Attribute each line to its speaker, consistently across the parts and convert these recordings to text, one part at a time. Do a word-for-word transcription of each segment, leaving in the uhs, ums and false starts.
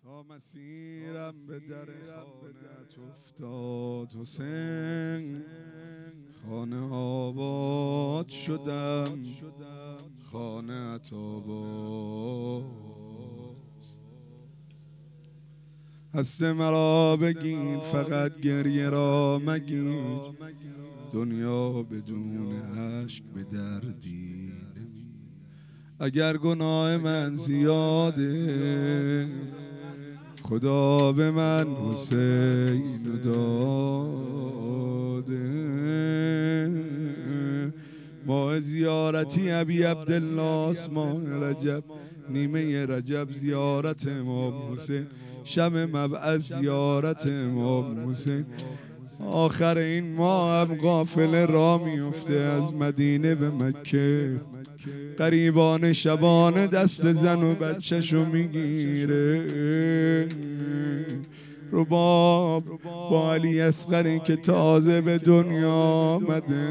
Speaker 1: تا مسیرم به در خانه‌ات افتاد حسین، خانه آباد شدم، خانه‌ات آباد. هست مرا بگیر فقط گریه را مگیر، دنیا بدون اشک به دردی نمی. اگر گناه من زیاده خدا به من حسین داده. ماه زیارتی ابی عبدالله ماه رجب، نیمه رجب زیارت امام حسین، شب مبعث زیارت امام حسین. آخر این ماه هم قافله را میفته از مدینه به مکه، قریبان شبانه دست زن و بچه‌شو میگیره. رباب با علی اصغری که تازه به دنیا آمده،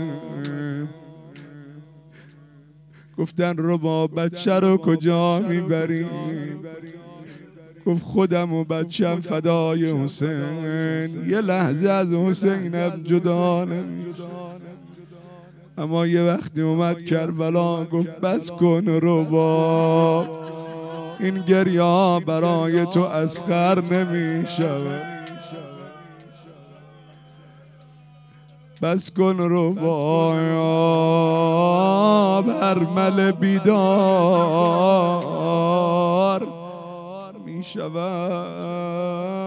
Speaker 1: گفتن رباب بچه رو کجا میبری؟ گفت خودم و بچم فدای حسین، یه لحظه از حسینم جدا نمیشه. اما یه وقتی اومد کربلا گفت بس کن رباب، این گریه برای تو اصغر نمیشود. بس کن رباب، ارمل بیدار میشود.